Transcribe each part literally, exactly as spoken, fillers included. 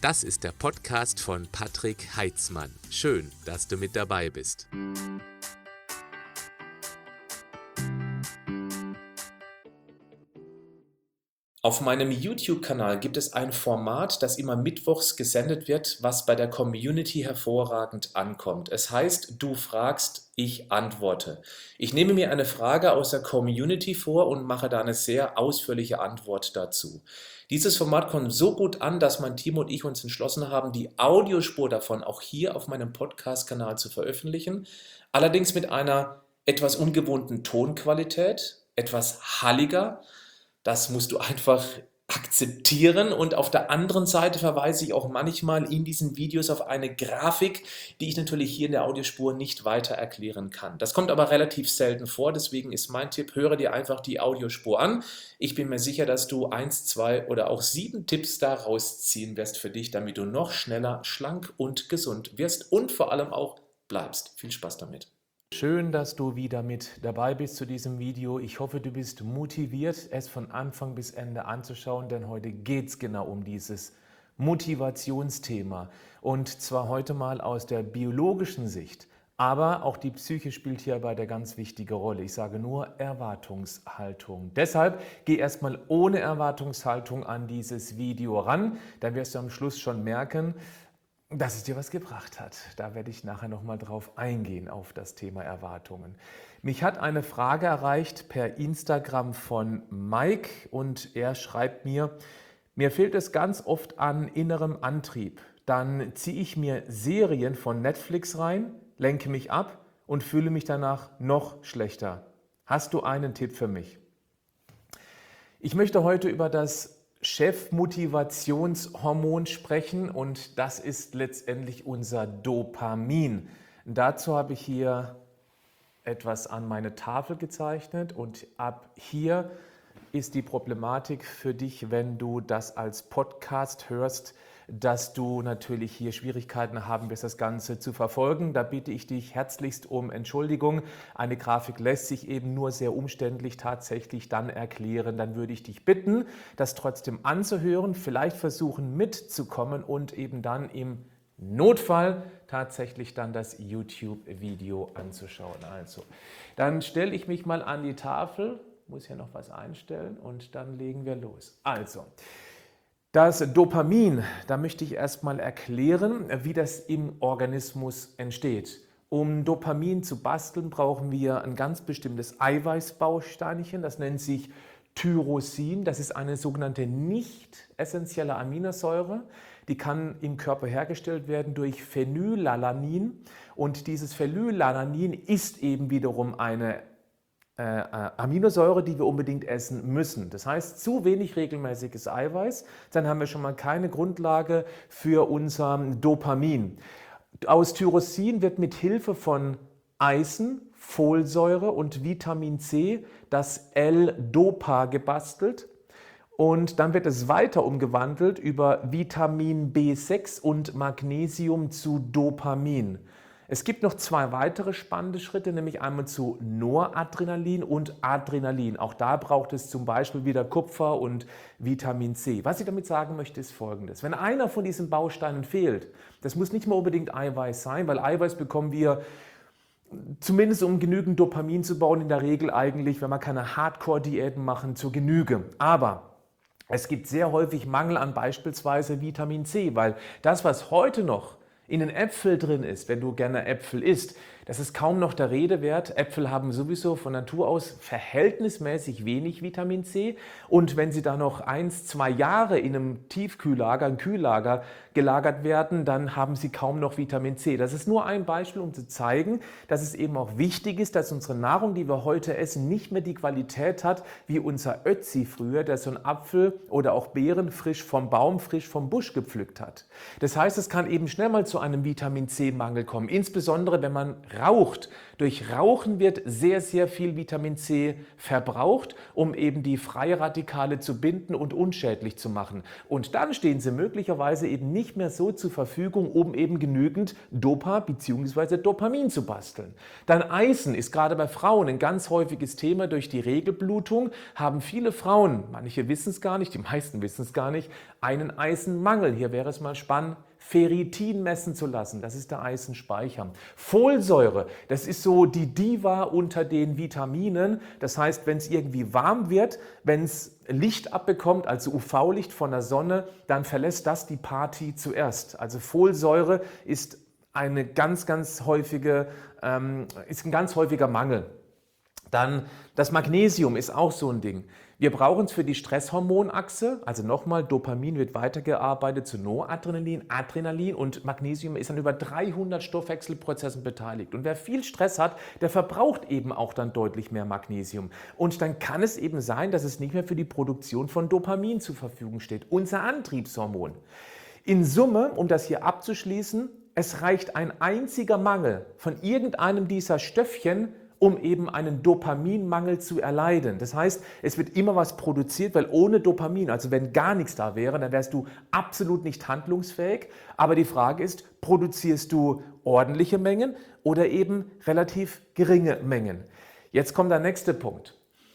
Das ist der Podcast von Patrick Heitzmann. Schön, dass du mit dabei bist. Auf meinem YouTube-Kanal gibt es ein Format, das immer mittwochs gesendet wird, was bei der Community hervorragend ankommt. Es heißt, du fragst, ich antworte. Ich nehme mir eine Frage aus der Community vor und mache da eine sehr ausführliche Antwort dazu. Dieses Format kommt so gut an, dass mein Team und ich uns entschlossen haben, die Audiospur davon auch hier auf meinem Podcast-Kanal zu veröffentlichen. Allerdings mit einer etwas ungewohnten Tonqualität, etwas halliger. Das musst du einfach akzeptieren, und auf der anderen Seite verweise ich auch manchmal in diesen Videos auf eine Grafik, die ich natürlich hier in der Audiospur nicht weiter erklären kann. Das kommt aber relativ selten vor, deswegen ist mein Tipp, höre dir einfach die Audiospur an. Ich bin mir sicher, dass du eins, zwei oder auch sieben Tipps da rausziehen wirst für dich, damit du noch schneller, schlank und gesund wirst und vor allem auch bleibst. Viel Spaß damit. Schön, dass du wieder mit dabei bist zu diesem Video. Ich hoffe, du bist motiviert, es von Anfang bis Ende anzuschauen, denn heute geht es genau um dieses Motivationsthema. Und zwar heute mal aus der biologischen Sicht. Aber auch die Psyche spielt hierbei eine ganz wichtige Rolle. Ich sage nur Erwartungshaltung. Deshalb geh erstmal ohne Erwartungshaltung an dieses Video ran. Dann wirst du am Schluss schon merken, dass es dir was gebracht hat. Da werde ich nachher nochmal drauf eingehen, auf das Thema Erwartungen. Mich hat eine Frage erreicht per Instagram von Mike und er schreibt mir, mir fehlt es ganz oft an innerem Antrieb. Dann ziehe ich mir Serien von Netflix rein, lenke mich ab und fühle mich danach noch schlechter. Hast du einen Tipp für mich? Ich möchte heute über das Chefmotivationshormon sprechen und das ist letztendlich unser Dopamin. Dazu habe ich hier etwas an meine Tafel gezeichnet und ab hier ist die Problematik für dich, wenn du das als Podcast hörst, dass du natürlich hier Schwierigkeiten haben wirst, das Ganze zu verfolgen. Da bitte ich dich herzlichst um Entschuldigung. Eine Grafik lässt sich eben nur sehr umständlich tatsächlich dann erklären. Dann würde ich dich bitten, das trotzdem anzuhören, vielleicht versuchen mitzukommen und eben dann im Notfall tatsächlich dann das YouTube-Video anzuschauen. Also, dann stelle ich mich mal an die Tafel, muss hier noch was einstellen und dann legen wir los. Also, das Dopamin, da möchte ich erstmal erklären, wie das im Organismus entsteht. Um Dopamin zu basteln, brauchen wir ein ganz bestimmtes Eiweißbausteinchen, das nennt sich Tyrosin. Das ist eine sogenannte nicht essentielle Aminosäure. Die kann im Körper hergestellt werden durch Phenylalanin. Und dieses Phenylalanin ist eben wiederum eine Äh, Aminosäure, die wir unbedingt essen müssen. Das heißt, zu wenig regelmäßiges Eiweiß, dann haben wir schon mal keine Grundlage für unser Dopamin. Aus Tyrosin wird mit Hilfe von Eisen, Folsäure und Vitamin C das L-Dopa gebastelt. Und dann wird es weiter umgewandelt über Vitamin B sechs und Magnesium zu Dopamin. Es gibt noch zwei weitere spannende Schritte, nämlich einmal zu Noradrenalin und Adrenalin. Auch da braucht es zum Beispiel wieder Kupfer und Vitamin C. Was ich damit sagen möchte, ist Folgendes. Wenn einer von diesen Bausteinen fehlt, das muss nicht mal unbedingt Eiweiß sein, weil Eiweiß bekommen wir zumindest um genügend Dopamin zu bauen, in der Regel eigentlich, wenn wir keine Hardcore-Diäten machen, zur Genüge. Aber es gibt sehr häufig Mangel an beispielsweise Vitamin C, weil das, was heute noch in den Äpfeln drin ist, wenn du gerne Äpfel isst, das ist kaum noch der Rede wert. Äpfel haben sowieso von Natur aus verhältnismäßig wenig Vitamin C und wenn sie dann noch eins, zwei Jahre in einem Tiefkühllager, einem Kühllager gelagert werden, dann haben sie kaum noch Vitamin C. Das ist nur ein Beispiel, um zu zeigen, dass es eben auch wichtig ist, dass unsere Nahrung, die wir heute essen, nicht mehr die Qualität hat wie unser Ötzi früher, der so einen Apfel oder auch Beeren frisch vom Baum, frisch vom Busch gepflückt hat. Das heißt, es kann eben schnell mal zu einem Vitamin C-Mangel kommen, insbesondere wenn man raucht. Durch Rauchen wird sehr, sehr viel Vitamin C verbraucht, um eben die Freiradikale zu binden und unschädlich zu machen. Und dann stehen sie möglicherweise eben nicht mehr so zur Verfügung, um eben genügend Dopa bzw. Dopamin zu basteln. Dann Eisen ist gerade bei Frauen ein ganz häufiges Thema. Durch die Regelblutung haben viele Frauen, manche wissen es gar nicht, die meisten wissen es gar nicht, einen Eisenmangel. Hier wäre es mal spannend, Ferritin messen zu lassen. Das ist der Eisenspeicher. Folsäure, das ist so die Diva unter den Vitaminen. Das heißt, wenn es irgendwie warm wird, wenn es Licht abbekommt, also U V-Licht von der Sonne, dann verlässt das die Party zuerst. Also Folsäure ist eine ganz, ganz häufige, ähm, ist ein ganz häufiger Mangel. Dann das Magnesium ist auch so ein Ding. Wir brauchen es für die Stresshormonachse, also nochmal, Dopamin wird weitergearbeitet zu Noradrenalin, Adrenalin und Magnesium ist an über dreihundert Stoffwechselprozessen beteiligt. Und wer viel Stress hat, der verbraucht eben auch dann deutlich mehr Magnesium. Und dann kann es eben sein, dass es nicht mehr für die Produktion von Dopamin zur Verfügung steht, unser Antriebshormon. In Summe, um das hier abzuschließen, es reicht ein einziger Mangel von irgendeinem dieser Stöffchen, um eben einen Dopaminmangel zu erleiden. Das heißt, es wird immer was produziert, weil ohne Dopamin, also wenn gar nichts da wäre, dann wärst du absolut nicht handlungsfähig. Aber die Frage ist, produzierst du ordentliche Mengen oder eben relativ geringe Mengen? Jetzt kommt der nächste Punkt.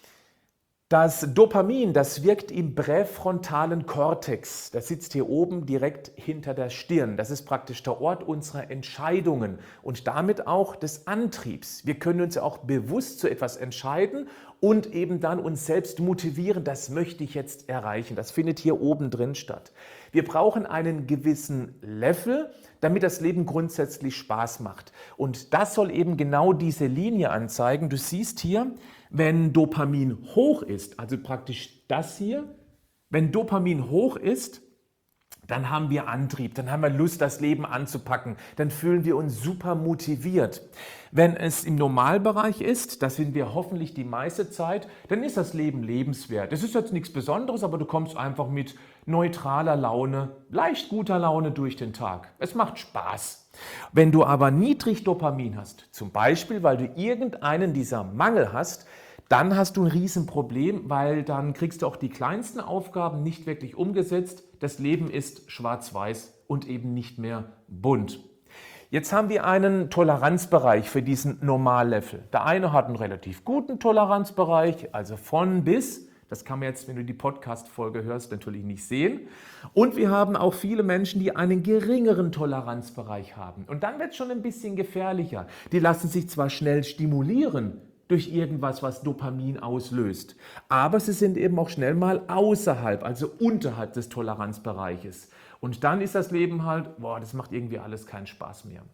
Das Dopamin, das wirkt im präfrontalen Kortex. Das sitzt hier oben direkt hinter der Stirn. Das ist praktisch der Ort unserer Entscheidungen und damit auch des Antriebs. Wir können uns auch bewusst zu etwas entscheiden und eben dann uns selbst motivieren, das möchte ich jetzt erreichen. Das findet hier oben drin statt. Wir brauchen einen gewissen Level, damit das Leben grundsätzlich Spaß macht. Und das soll eben genau diese Linie anzeigen. Du siehst hier, wenn Dopamin hoch ist, also praktisch das hier, wenn Dopamin hoch ist, dann haben wir Antrieb, dann haben wir Lust, das Leben anzupacken, dann fühlen wir uns super motiviert. Wenn es im Normalbereich ist, das sind wir hoffentlich die meiste Zeit, dann ist das Leben lebenswert. Das ist jetzt nichts Besonderes, aber du kommst einfach mit neutraler Laune, leicht guter Laune durch den Tag. Es macht Spaß. Wenn du aber niedrig Dopamin hast, zum Beispiel, weil du irgendeinen dieser Mangel hast, dann hast du ein Riesenproblem, weil dann kriegst du auch die kleinsten Aufgaben nicht wirklich umgesetzt. Das Leben ist schwarz-weiß und eben nicht mehr bunt. Jetzt haben wir einen Toleranzbereich für diesen Normallevel. Der eine hat einen relativ guten Toleranzbereich, also von bis. Das kann man jetzt, wenn du die Podcast-Folge hörst, natürlich nicht sehen. Und wir haben auch viele Menschen, die einen geringeren Toleranzbereich haben. Und dann wird es schon ein bisschen gefährlicher. Die lassen sich zwar schnell stimulieren durch irgendwas, was Dopamin auslöst, aber sie sind eben auch schnell mal außerhalb, also unterhalb des Toleranzbereiches. Und dann ist das Leben halt, boah, das macht irgendwie alles keinen Spaß mehr.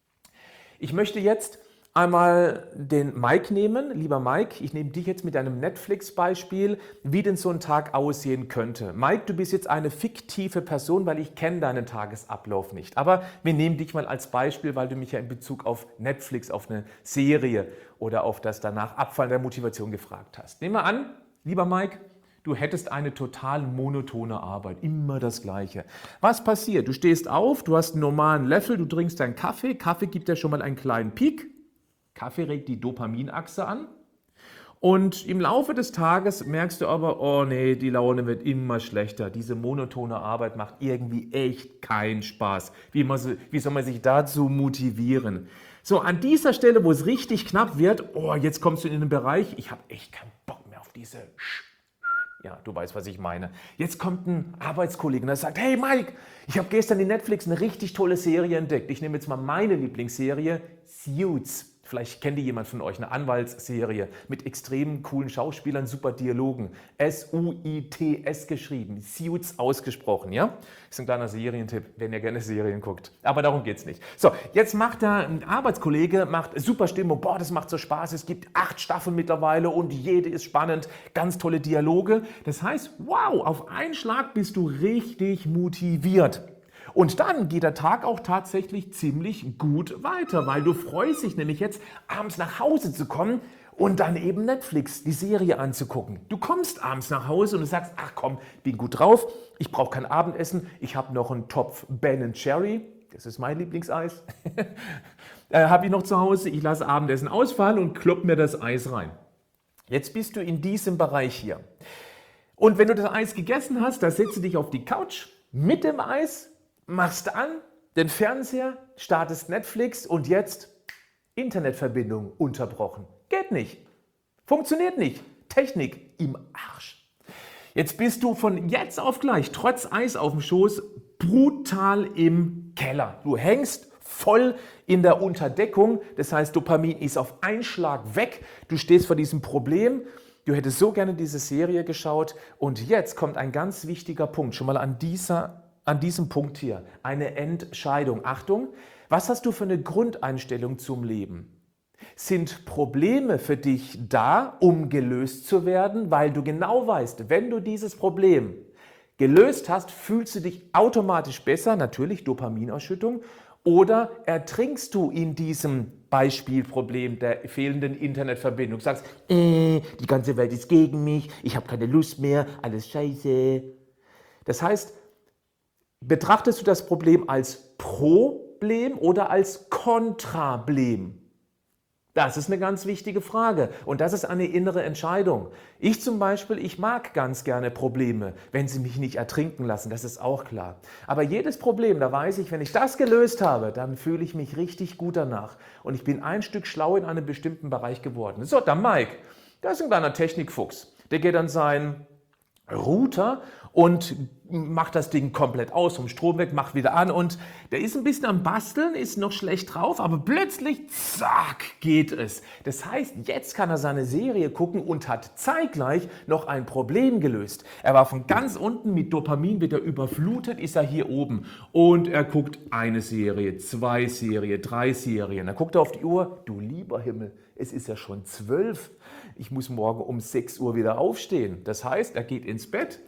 Ich möchte jetzt einmal den Mike nehmen. Lieber Mike, ich nehme dich jetzt mit einem Netflix-Beispiel, wie denn so ein Tag aussehen könnte. Mike, du bist jetzt eine fiktive Person, weil ich kenne deinen Tagesablauf nicht. Aber wir nehmen dich mal als Beispiel, weil du mich ja in Bezug auf Netflix, auf eine Serie oder auf das danach Abfallen der Motivation gefragt hast. Nehmen wir an, lieber Mike, du hättest eine total monotone Arbeit, immer das Gleiche. Was passiert? Du stehst auf, du hast einen normalen Löffel, du trinkst deinen Kaffee. Kaffee gibt ja schon mal einen kleinen Peak. Kaffee regt die Dopaminachse an und im Laufe des Tages merkst du aber, oh nee, die Laune wird immer schlechter. Diese monotone Arbeit macht irgendwie echt keinen Spaß. Wie, man so, wie soll man sich dazu motivieren? So, an dieser Stelle, wo es richtig knapp wird, oh, jetzt kommst du in den Bereich, ich habe echt keinen Bock mehr auf diese Sch Ja, du weißt, was ich meine. Jetzt kommt ein Arbeitskollege und er sagt, hey Mike, ich habe gestern in Netflix eine richtig tolle Serie entdeckt. Ich nehme jetzt mal meine Lieblingsserie, Suits. Vielleicht kennt die jemand von euch, eine Anwaltsserie mit extrem coolen Schauspielern, super Dialogen. S U I T S geschrieben, Suits ausgesprochen, ja? Ist ein kleiner Serientipp, wenn ihr gerne Serien guckt. Aber darum geht es nicht. So, jetzt macht der ein Arbeitskollege, macht super Stimmung, boah, das macht so Spaß, es gibt acht Staffeln mittlerweile und jede ist spannend, ganz tolle Dialoge. Das heißt, wow, auf einen Schlag bist du richtig motiviert. Und dann geht der Tag auch tatsächlich ziemlich gut weiter, weil du freust dich nämlich jetzt, abends nach Hause zu kommen und dann eben Netflix, die Serie anzugucken. Du kommst abends nach Hause und du sagst, ach komm, bin gut drauf, ich brauche kein Abendessen, ich habe noch einen Topf Ben and Jerry, das ist mein Lieblingseis, äh, habe ich noch zu Hause. Ich lasse Abendessen ausfallen und klopp mir das Eis rein. Jetzt bist du in diesem Bereich hier. Und wenn du das Eis gegessen hast, da setzt du dich auf die Couch mit dem Eis, machst an den Fernseher, startest Netflix und jetzt Internetverbindung unterbrochen. Geht nicht. Funktioniert nicht. Technik im Arsch. Jetzt bist du von jetzt auf gleich, trotz Eis auf dem Schoß, brutal im Keller. Du hängst voll in der Unterdeckung. Das heißt, Dopamin ist auf einen Schlag weg. Du stehst vor diesem Problem. Du hättest so gerne diese Serie geschaut. Und jetzt kommt ein ganz wichtiger Punkt. Schon mal an, dieser, an diesem Punkt hier. Eine Entscheidung. Achtung, was hast du für eine Grundeinstellung zum Leben? Sind Probleme für dich da, um gelöst zu werden, weil du genau weißt, wenn du dieses Problem gelöst hast, fühlst du dich automatisch besser, natürlich Dopaminausschüttung, oder ertrinkst du in diesem Beispielproblem der fehlenden Internetverbindung, sagst, äh, die ganze Welt ist gegen mich, ich habe keine Lust mehr, alles scheiße. Das heißt, betrachtest du das Problem als Problem oder als Kontrablem? Das ist eine ganz wichtige Frage und das ist eine innere Entscheidung. Ich zum Beispiel, ich mag ganz gerne Probleme, wenn sie mich nicht ertrinken lassen, das ist auch klar. Aber jedes Problem, da weiß ich, wenn ich das gelöst habe, dann fühle ich mich richtig gut danach. Und ich bin ein Stück schlau in einem bestimmten Bereich geworden. So, der Mike, der ist ein kleiner Technikfuchs. Der geht an seinen Router und macht das Ding komplett aus, vom Strom weg, macht wieder an und der ist ein bisschen am Basteln, ist noch schlecht drauf, aber plötzlich, zack, geht es. Das heißt, jetzt kann er seine Serie gucken und hat zeitgleich noch ein Problem gelöst. Er war von ganz unten mit Dopamin wieder überflutet, ist er hier oben und er guckt eine Serie, zwei Serien, drei Serien. Dann guckt er auf die Uhr, du lieber Himmel, es ist ja schon zwölf. Ich muss morgen um sechs Uhr wieder aufstehen. Das heißt, er geht ins Bett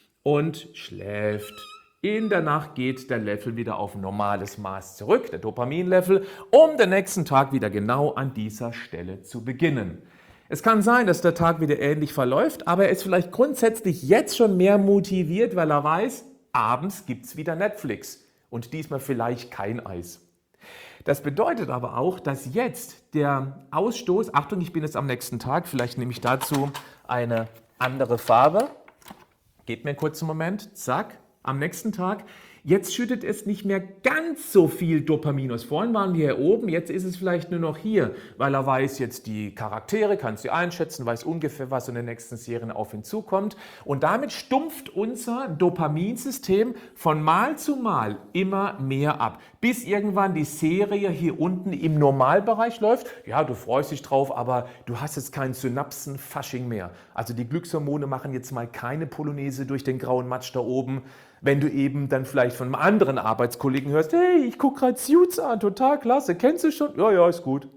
und schläft. In der Nacht geht der Level wieder auf normales Maß zurück, der Dopaminlevel, um den nächsten Tag wieder genau an dieser Stelle zu beginnen. Es kann sein, dass der Tag wieder ähnlich verläuft, aber er ist vielleicht grundsätzlich jetzt schon mehr motiviert, weil er weiß, abends gibt es wieder Netflix und diesmal vielleicht kein Eis. Das bedeutet aber auch, dass jetzt der Ausstoß, Achtung, ich bin jetzt am nächsten Tag, vielleicht nehme ich dazu eine andere Farbe. Gebt mir einen kurzen Moment, zack, am nächsten Tag. Jetzt schüttet es nicht mehr ganz so viel Dopamin aus. Vorhin waren wir hier oben, jetzt ist es vielleicht nur noch hier, weil er weiß jetzt die Charaktere, kann sie einschätzen, weiß ungefähr, was in den nächsten Serien auf ihn zukommt. Und damit stumpft unser Dopaminsystem von Mal zu Mal immer mehr ab, bis irgendwann die Serie hier unten im Normalbereich läuft. Ja, du freust dich drauf, aber du hast jetzt kein Synapsenfasching mehr. Also die Glückshormone machen jetzt mal keine Polonaise durch den grauen Matsch da oben, wenn du eben dann vielleicht von einem anderen Arbeitskollegen hörst, hey, ich gucke gerade Suits an, total klasse, kennst du schon? Ja, ja, ist gut.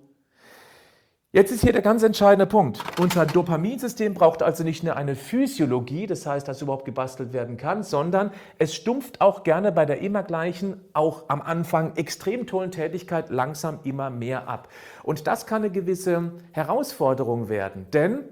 Jetzt ist hier der ganz entscheidende Punkt. Unser Dopaminsystem braucht also nicht nur eine Physiologie, das heißt, dass überhaupt gebastelt werden kann, sondern es stumpft auch gerne bei der immer gleichen, auch am Anfang extrem tollen Tätigkeit langsam immer mehr ab. Und das kann eine gewisse Herausforderung werden, denn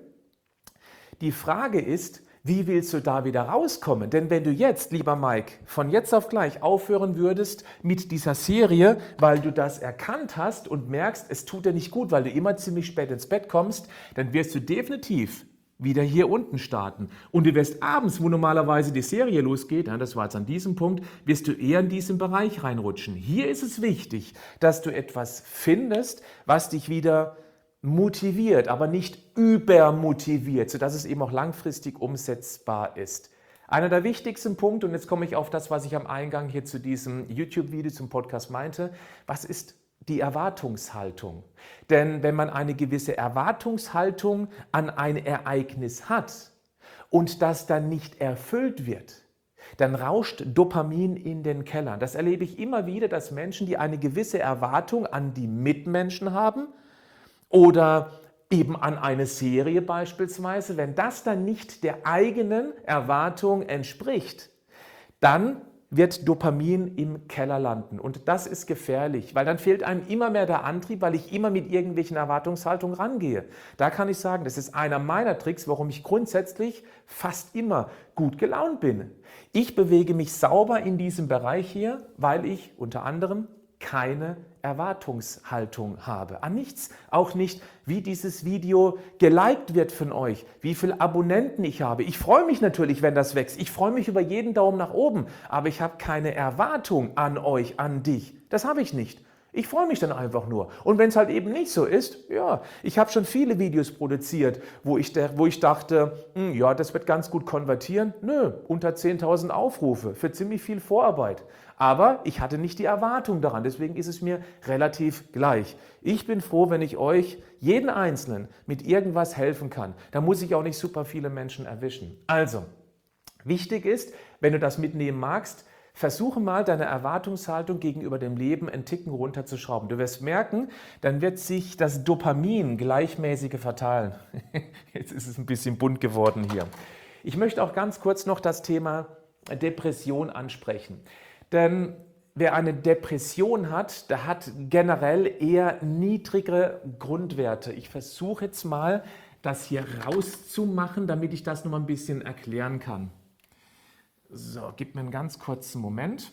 die Frage ist, wie willst du da wieder rauskommen? Denn wenn du jetzt, lieber Mike, von jetzt auf gleich aufhören würdest mit dieser Serie, weil du das erkannt hast und merkst, es tut dir nicht gut, weil du immer ziemlich spät ins Bett kommst, dann wirst du definitiv wieder hier unten starten. Und du wirst abends, wo normalerweise die Serie losgeht, das war jetzt an diesem Punkt, wirst du eher in diesen Bereich reinrutschen. Hier ist es wichtig, dass du etwas findest, was dich wieder motiviert, aber nicht übermotiviert, sodass es eben auch langfristig umsetzbar ist. Einer der wichtigsten Punkte, und jetzt komme ich auf das, was ich am Eingang hier zu diesem YouTube-Video, zum Podcast meinte, was ist die Erwartungshaltung? Denn wenn man eine gewisse Erwartungshaltung an ein Ereignis hat und das dann nicht erfüllt wird, dann rauscht Dopamin in den Keller. Das erlebe ich immer wieder, dass Menschen, die eine gewisse Erwartung an die Mitmenschen haben, oder eben an eine Serie beispielsweise, wenn das dann nicht der eigenen Erwartung entspricht, dann wird Dopamin im Keller landen. Und das ist gefährlich, weil dann fehlt einem immer mehr der Antrieb, weil ich immer mit irgendwelchen Erwartungshaltungen rangehe. Da kann ich sagen, das ist einer meiner Tricks, warum ich grundsätzlich fast immer gut gelaunt bin. Ich bewege mich sauber in diesem Bereich hier, weil ich unter anderem keine Erwartungshaltung habe. An nichts, auch nicht, wie dieses Video geliked wird von euch, wie viele Abonnenten ich habe. Ich freue mich natürlich, wenn das wächst. Ich freue mich über jeden Daumen nach oben, aber ich habe keine Erwartung an euch, an dich. Das habe ich nicht. Ich freue mich dann einfach nur. Und wenn es halt eben nicht so ist, ja, ich habe schon viele Videos produziert, wo ich, wo ich dachte, hm, ja, das wird ganz gut konvertieren. Nö, unter zehntausend Aufrufe für ziemlich viel Vorarbeit. Aber ich hatte nicht die Erwartung daran, deswegen ist es mir relativ gleich. Ich bin froh, wenn ich euch, jeden Einzelnen, mit irgendwas helfen kann. Da muss ich auch nicht super viele Menschen erwischen. Also, wichtig ist, wenn du das mitnehmen magst, versuche mal, deine Erwartungshaltung gegenüber dem Leben einen Ticken runterzuschrauben. Du wirst merken, dann wird sich das Dopamin gleichmäßiger verteilen. Jetzt ist es ein bisschen bunt geworden hier. Ich möchte auch ganz kurz noch das Thema Depression ansprechen. Denn wer eine Depression hat, der hat generell eher niedrigere Grundwerte. Ich versuche jetzt mal, das hier rauszumachen, damit ich das noch mal ein bisschen erklären kann. So, gib mir einen ganz kurzen Moment.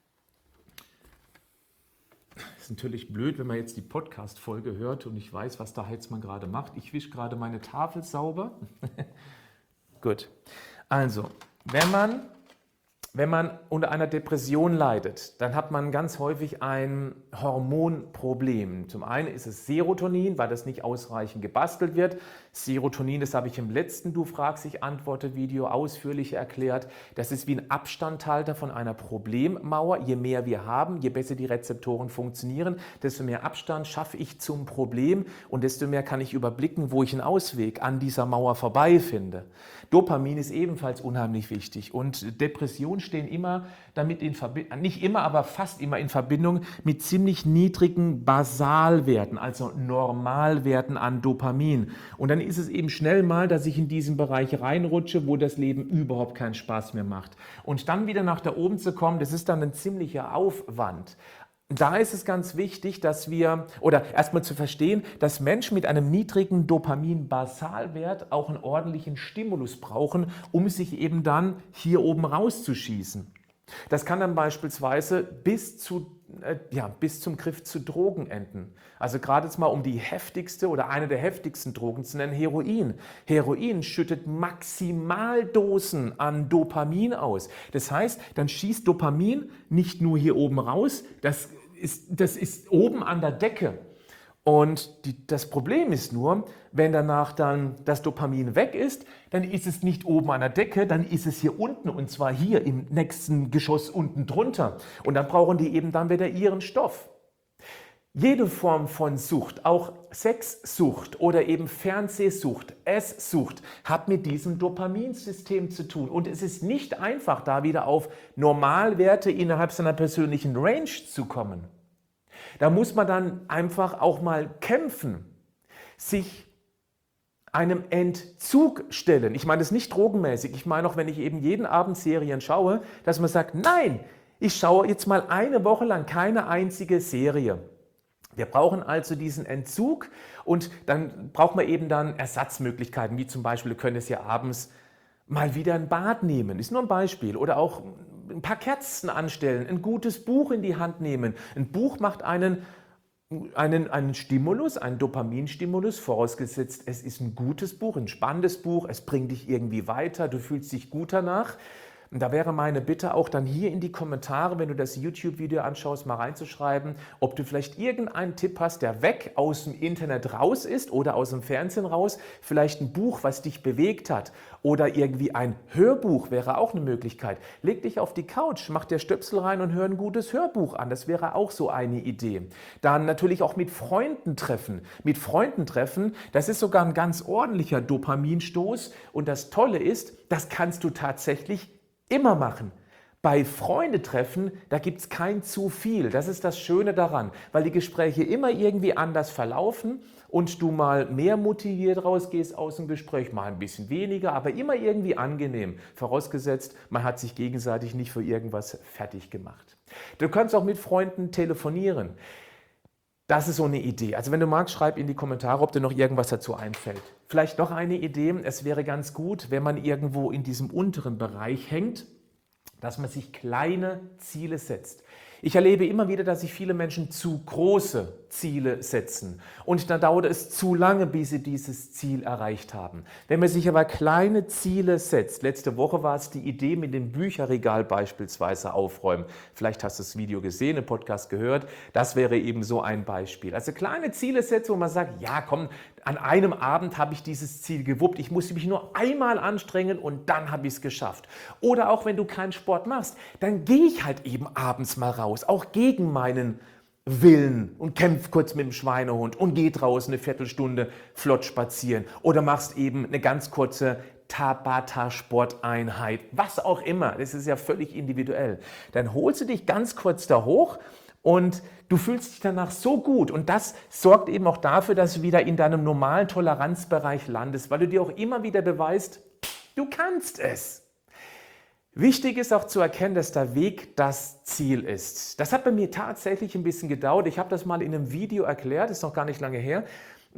Ist natürlich blöd, wenn man jetzt die Podcast-Folge hört und ich weiß, was der Heitzmann gerade macht. Ich wische gerade meine Tafel sauber. Gut. Also, wenn man, wenn man unter einer Depression leidet, dann hat man ganz häufig ein Hormonproblem. Zum einen ist es Serotonin, weil das nicht ausreichend gebastelt wird. Serotonin, das habe ich im letzten Du fragst, ich antworte Video ausführlich erklärt. Das ist wie ein Abstandhalter von einer Problemmauer. Je mehr wir haben, je besser die Rezeptoren funktionieren, desto mehr Abstand schaffe ich zum Problem und desto mehr kann ich überblicken, wo ich einen Ausweg an dieser Mauer vorbei finde. Dopamin ist ebenfalls unheimlich wichtig und Depressionen stehen immer damit in Verbindung, nicht immer, aber fast immer in Verbindung mit ziemlich niedrigen Basalwerten, also Normalwerten an Dopamin. Und dann ist es eben schnell mal, dass ich in diesen Bereich reinrutsche, wo das Leben überhaupt keinen Spaß mehr macht. Und dann wieder nach da oben zu kommen, das ist dann ein ziemlicher Aufwand. Da ist es ganz wichtig, dass wir, oder erstmal zu verstehen, dass Menschen mit einem niedrigen Dopamin-Basalwert auch einen ordentlichen Stimulus brauchen, um sich eben dann hier oben rauszuschießen. Das kann dann beispielsweise bis, zu, äh, ja, bis zum Griff zu Drogen enden. Also gerade jetzt mal um die heftigste oder eine der heftigsten Drogen zu nennen, Heroin. Heroin schüttet Maximaldosen an Dopamin aus. Das heißt, dann schießt Dopamin nicht nur hier oben raus, das ist, das ist oben an der Decke. Und die, das Problem ist nur, wenn danach dann das Dopamin weg ist, dann ist es nicht oben an der Decke, dann ist es hier unten und zwar hier im nächsten Geschoss unten drunter. Und dann brauchen die eben dann wieder ihren Stoff. Jede Form von Sucht, auch Sexsucht oder eben Fernsehsucht, Esssucht, hat mit diesem Dopaminsystem zu tun. Und es ist nicht einfach, da wieder auf Normalwerte innerhalb seiner persönlichen Range zu kommen. Da muss man dann einfach auch mal kämpfen, sich einem Entzug stellen. Ich meine das nicht drogenmäßig, ich meine auch, wenn ich eben jeden Abend Serien schaue, dass man sagt, nein, ich schaue jetzt mal eine Woche lang keine einzige Serie. Wir brauchen also diesen Entzug und dann braucht man eben dann Ersatzmöglichkeiten, wie zum Beispiel, wir können es ja abends mal wieder ein Bad nehmen, ist nur ein Beispiel, oder auch ein paar Kerzen anstellen, ein gutes Buch in die Hand nehmen. Ein Buch macht einen, einen, einen Stimulus, einen Dopaminstimulus, vorausgesetzt, es ist ein gutes Buch, ein spannendes Buch, es bringt dich irgendwie weiter, du fühlst dich gut danach. Und da wäre meine Bitte auch dann hier in die Kommentare, wenn du das YouTube-Video anschaust, mal reinzuschreiben, ob du vielleicht irgendeinen Tipp hast, der weg aus dem Internet raus ist oder aus dem Fernsehen raus. Vielleicht ein Buch, was dich bewegt hat oder irgendwie ein Hörbuch wäre auch eine Möglichkeit. Leg dich auf die Couch, mach dir Stöpsel rein und hör ein gutes Hörbuch an. Das wäre auch so eine Idee. Dann natürlich auch mit Freunden treffen. Mit Freunden treffen, das ist sogar ein ganz ordentlicher Dopaminstoß. Und das Tolle ist, das kannst du tatsächlich immer machen. Bei Freundetreffen, da gibt es kein zu viel. Das ist das Schöne daran, weil die Gespräche immer irgendwie anders verlaufen und du mal mehr motiviert rausgehst aus dem Gespräch, mal ein bisschen weniger, aber immer irgendwie angenehm. Vorausgesetzt, man hat sich gegenseitig nicht für irgendwas fertig gemacht. Du kannst auch mit Freunden telefonieren. Das ist so eine Idee. Also wenn du magst, schreib in die Kommentare, ob dir noch irgendwas dazu einfällt. Vielleicht noch eine Idee. Es wäre ganz gut, wenn man irgendwo in diesem unteren Bereich hängt, dass man sich kleine Ziele setzt. Ich erlebe immer wieder, dass sich viele Menschen zu große Ziele setzen und dann dauert es zu lange, bis sie dieses Ziel erreicht haben. Wenn man sich aber kleine Ziele setzt, letzte Woche war es die Idee mit dem Bücherregal beispielsweise aufräumen. Vielleicht hast du das Video gesehen, im Podcast gehört. Das wäre eben so ein Beispiel. Also kleine Ziele setzen, wo man sagt, ja komm, an einem Abend habe ich dieses Ziel gewuppt. Ich musste mich nur einmal anstrengen und dann habe ich es geschafft. Oder auch wenn du keinen Sport machst, dann gehe ich halt eben abends mal raus, auch gegen meinen Willen und kämpf kurz mit dem Schweinehund und geh draußen eine Viertelstunde flott spazieren. Oder machst eben eine ganz kurze Tabata-Sporteinheit, was auch immer. Das ist ja völlig individuell. Dann holst du dich ganz kurz da hoch und du fühlst dich danach so gut und das sorgt eben auch dafür, dass du wieder in deinem normalen Toleranzbereich landest, weil du dir auch immer wieder beweist, du kannst es. Wichtig ist auch zu erkennen, dass der Weg das Ziel ist. Das hat bei mir tatsächlich ein bisschen gedauert. Ich habe das mal in einem Video erklärt, ist noch gar nicht lange her.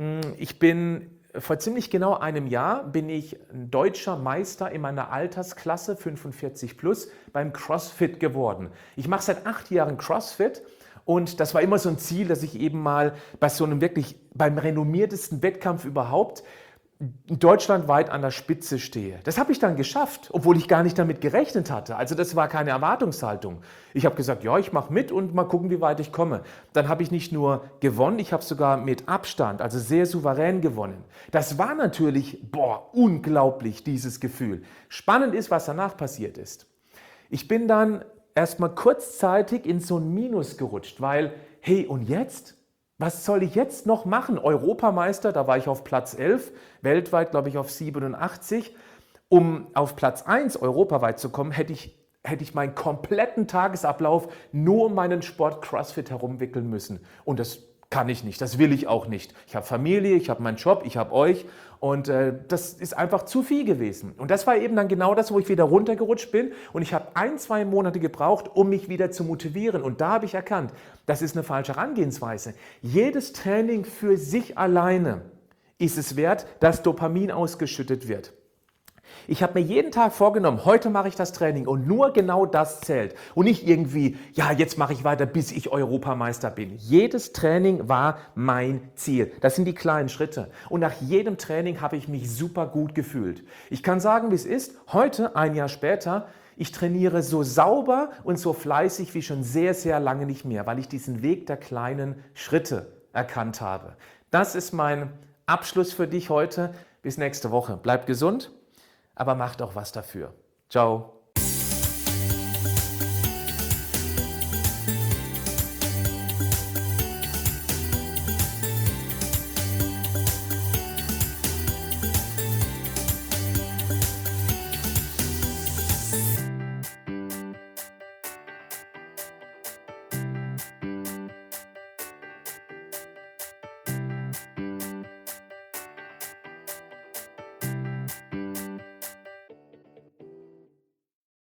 Ich bin vor ziemlich genau einem Jahr bin ich ein deutscher Meister in meiner Altersklasse fünfundvierzig plus beim CrossFit geworden. Ich mache seit acht Jahren CrossFit. Und das war immer so ein Ziel, dass ich eben mal bei so einem wirklich, beim renommiertesten Wettkampf überhaupt deutschlandweit an der Spitze stehe. Das habe ich dann geschafft, obwohl ich gar nicht damit gerechnet hatte. Also das war keine Erwartungshaltung. Ich habe gesagt, ja, ich mache mit und mal gucken, wie weit ich komme. Dann habe ich nicht nur gewonnen, ich habe sogar mit Abstand, also sehr souverän gewonnen. Das war natürlich, boah, unglaublich, dieses Gefühl. Spannend ist, was danach passiert ist. Ich bin dann erstmal kurzzeitig in so ein Minus gerutscht, weil, hey, und jetzt? Was soll ich jetzt noch machen? Europameister, da war ich auf Platz elf, weltweit glaube ich auf siebenundachtzig. Um auf Platz eins europaweit zu kommen, hätte ich, hätte ich meinen kompletten Tagesablauf nur um meinen Sport CrossFit herumwickeln müssen. Und das kann ich nicht, das will ich auch nicht. Ich habe Familie, ich habe meinen Job, ich habe euch und äh, das ist einfach zu viel gewesen. Und das war eben dann genau das, wo ich wieder runtergerutscht bin und ich habe ein, zwei Monate gebraucht, um mich wieder zu motivieren. Und da habe ich erkannt, das ist eine falsche Herangehensweise. Jedes Training für sich alleine ist es wert, dass Dopamin ausgeschüttet wird. Ich habe mir jeden Tag vorgenommen, heute mache ich das Training und nur genau das zählt. Und nicht irgendwie, ja, jetzt mache ich weiter, bis ich Europameister bin. Jedes Training war mein Ziel. Das sind die kleinen Schritte. Und nach jedem Training habe ich mich super gut gefühlt. Ich kann sagen, wie es ist. Heute, ein Jahr später, ich trainiere so sauber und so fleißig wie schon sehr, sehr lange nicht mehr, weil ich diesen Weg der kleinen Schritte erkannt habe. Das ist mein Abschluss für dich heute. Bis nächste Woche. Bleib gesund. Aber macht auch was dafür. Ciao.